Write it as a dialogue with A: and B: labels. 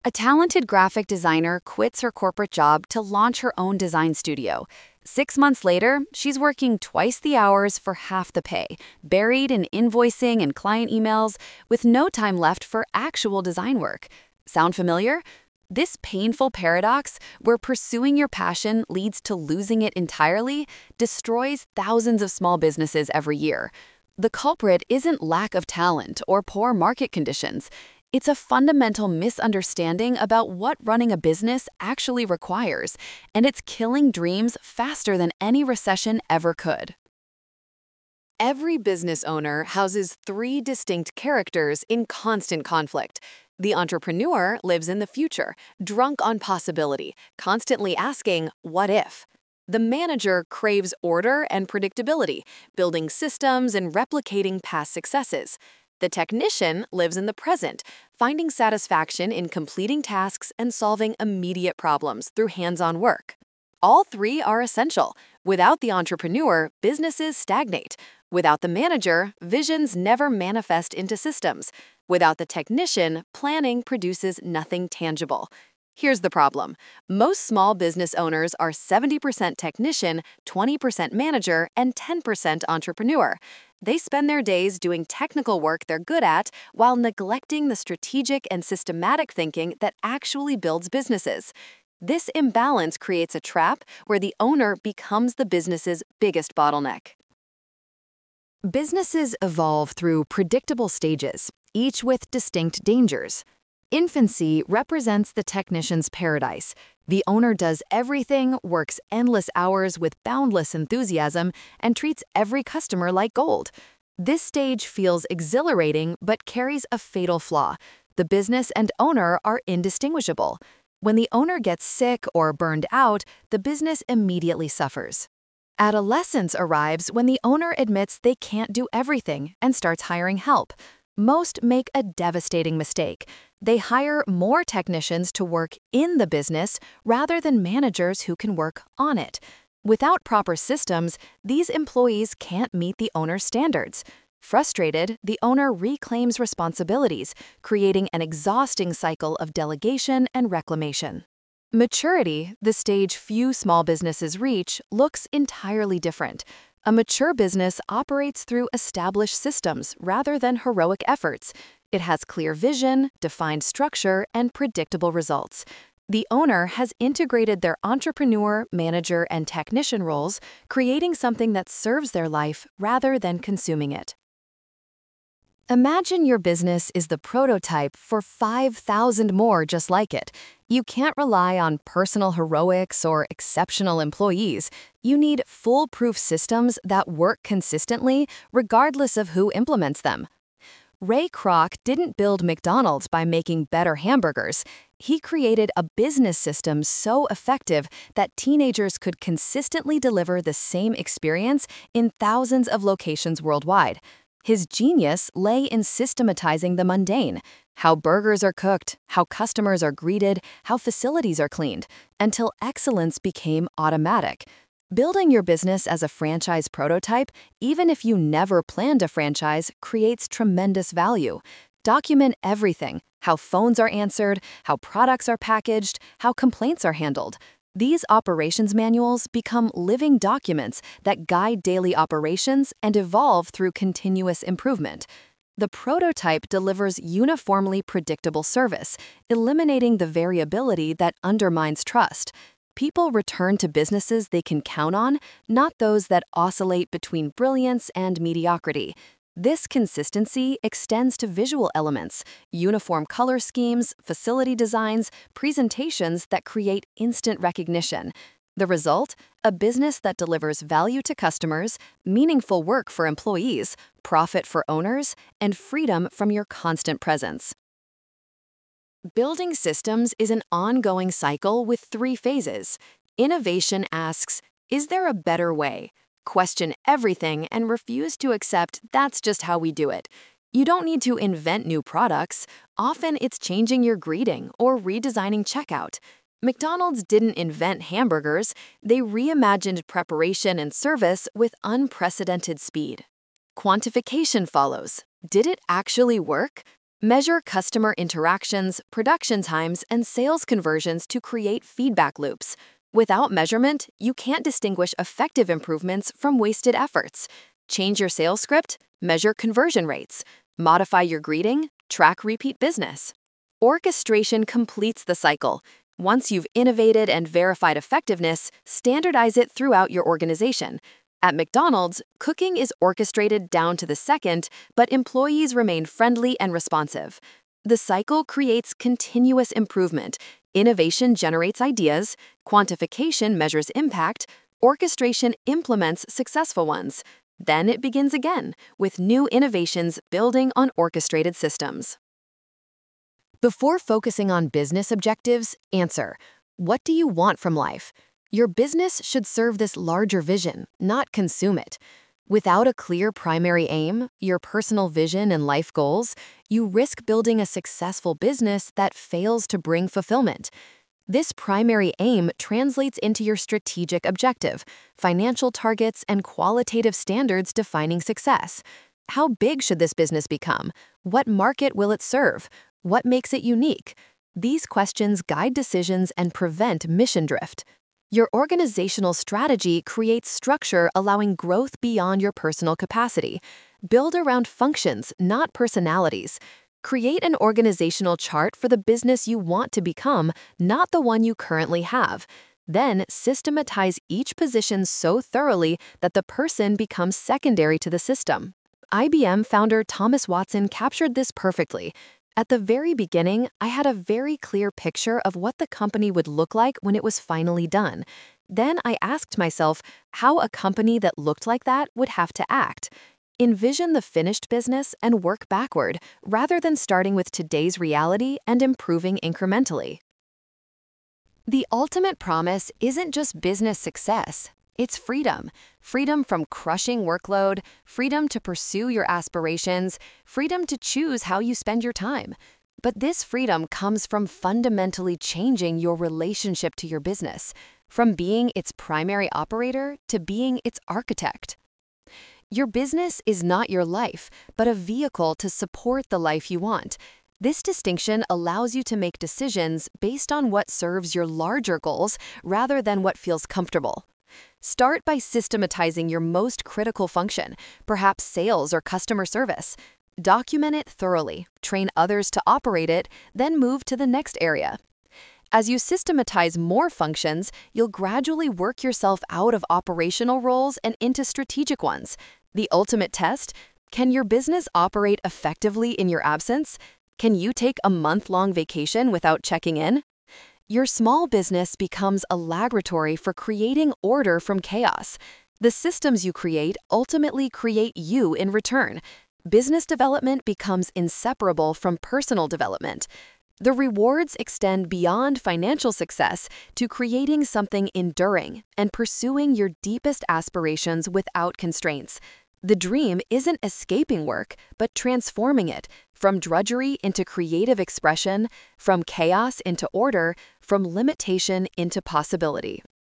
A: A talented graphic designer quits her corporate job to launch her own design studio. 6 months later, she's working twice the hours for half the pay, buried in invoicing and client emails, with no time left for actual design work. Sound familiar? This painful paradox, where pursuing your passion leads to losing it entirely, destroys thousands of small businesses every year. The culprit isn't lack of talent or poor market conditions. It's a fundamental misunderstanding about what running a business actually requires, and it's killing dreams faster than any recession ever could. Every business owner houses three distinct characters in constant conflict. The entrepreneur lives in the future, drunk on possibility, constantly asking, "What if?" The manager craves order and predictability, building systems and replicating past successes. The technician lives in the present, finding satisfaction in completing tasks and solving immediate problems through hands-on work. All three are essential. Without the entrepreneur, businesses stagnate. Without the manager, visions never manifest into systems. Without the technician, planning produces nothing tangible. Here's the problem. Most small business owners are 70% technician, 20% manager, and 10% entrepreneur. They spend their days doing technical work they're good at while neglecting the strategic and systematic thinking that actually builds businesses. This imbalance creates a trap where the owner becomes the business's biggest bottleneck. Businesses evolve through predictable stages, each with distinct dangers. Infancy represents the technician's paradise. The owner does everything, works endless hours with boundless enthusiasm, and treats every customer like gold. This stage feels exhilarating but carries a fatal flaw. The business and owner are indistinguishable. When the owner gets sick or burned out, the business immediately suffers. Adolescence arrives when the owner admits they can't do everything and starts hiring help. Most make a devastating mistake. They hire more technicians to work in the business rather than managers who can work on it. Without proper systems, these employees can't meet the owner's standards. Frustrated, the owner reclaims responsibilities, creating an exhausting cycle of delegation and reclamation. Maturity, the stage few small businesses reach, looks entirely different. A mature business operates through established systems rather than heroic efforts. It has clear vision, defined structure, and predictable results. The owner has integrated their entrepreneur, manager, and technician roles, creating something that serves their life rather than consuming it. Imagine your business is the prototype for 5,000 more just like it. You can't rely on personal heroics or exceptional employees. You need foolproof systems that work consistently, regardless of who implements them. Ray Kroc didn't build McDonald's by making better hamburgers. He created a business system so effective that teenagers could consistently deliver the same experience in thousands of locations worldwide. His genius lay in systematizing the mundane: how burgers are cooked, how customers are greeted, how facilities are cleaned, until excellence became automatic. Building your business as a franchise prototype, even if you never planned a franchise, creates tremendous value. Document everything: how phones are answered, how products are packaged, how complaints are handled. These operations manuals become living documents that guide daily operations and evolve through continuous improvement. The prototype delivers uniformly predictable service, eliminating the variability that undermines trust. People return to businesses they can count on, not those that oscillate between brilliance and mediocrity. This consistency extends to visual elements: uniform color schemes, facility designs, presentations that create instant recognition. The result? A business that delivers value to customers, meaningful work for employees, profit for owners, and freedom from your constant presence. Building systems is an ongoing cycle with three phases. Innovation asks, is there a better way? Question everything and refuse to accept that's just how we do it. You don't need to invent new products. Often it's changing your greeting or redesigning checkout. McDonald's didn't invent hamburgers. They reimagined preparation and service with unprecedented speed. Quantification follows. Did it actually work? Measure customer interactions, production times, and sales conversions to create feedback loops. Without measurement, you can't distinguish effective improvements from wasted efforts. Change your sales script, measure conversion rates. Modify your greeting, track repeat business. Orchestration completes the cycle. Once you've innovated and verified effectiveness, standardize it throughout your organization. At McDonald's, cooking is orchestrated down to the second, but employees remain friendly and responsive. The cycle creates continuous improvement. Innovation generates ideas, quantification measures impact, orchestration implements successful ones. Then it begins again, with new innovations building on orchestrated systems. Before focusing on business objectives, answer, what do you want from life? Your business should serve this larger vision, not consume it. Without a clear primary aim, your personal vision and life goals, you risk building a successful business that fails to bring fulfillment. This primary aim translates into your strategic objective, financial targets, and qualitative standards defining success. How big should this business become? What market will it serve? What makes it unique? These questions guide decisions and prevent mission drift. Your organizational strategy creates structure allowing growth beyond your personal capacity. Build around functions, not personalities. Create an organizational chart for the business you want to become, not the one you currently have. Then systematize each position so thoroughly that the person becomes secondary to the system. IBM founder Thomas Watson captured this perfectly. At the very beginning, I had a very clear picture of what the company would look like when it was finally done. Then I asked myself how a company that looked like that would have to act. Envision the finished business and work backward, rather than starting with today's reality and improving incrementally. The ultimate promise isn't just business success. It's freedom. Freedom from crushing workload, freedom to pursue your aspirations, freedom to choose how you spend your time. But this freedom comes from fundamentally changing your relationship to your business, from being its primary operator to being its architect. Your business is not your life, but a vehicle to support the life you want. This distinction allows you to make decisions based on what serves your larger goals rather than what feels comfortable. Start by systematizing your most critical function, perhaps sales or customer service. Document it thoroughly, train others to operate it, then move to the next area. As you systematize more functions, you'll gradually work yourself out of operational roles and into strategic ones. The ultimate test: can your business operate effectively in your absence? Can you take a month-long vacation without checking in? Your small business becomes a laboratory for creating order from chaos. The systems you create ultimately create you in return. Business development becomes inseparable from personal development. The rewards extend beyond financial success to creating something enduring and pursuing your deepest aspirations without constraints. The dream isn't escaping work, but transforming it, from drudgery into creative expression, from chaos into order, from limitation into possibility.